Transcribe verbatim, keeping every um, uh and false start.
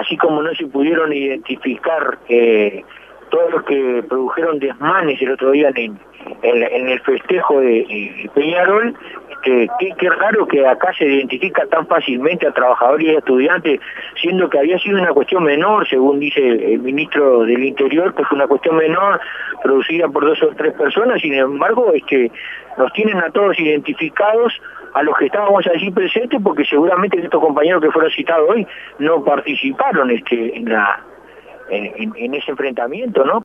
así como no se pudieron identificar eh, todos los que produjeron desmanes el otro día en, en, en el festejo de, de Peñarol, que qué, qué raro que acá se identifica tan fácilmente a trabajadores y a estudiantes, siendo que había sido una cuestión menor, según dice el ministro del Interior, que fue una cuestión menor, producida por dos o tres personas. Sin embargo, este, nos tienen a todos identificados, a los que estábamos allí presentes, porque seguramente estos compañeros que fueron citados hoy no participaron este, en, la, en, en, en ese enfrentamiento, ¿no?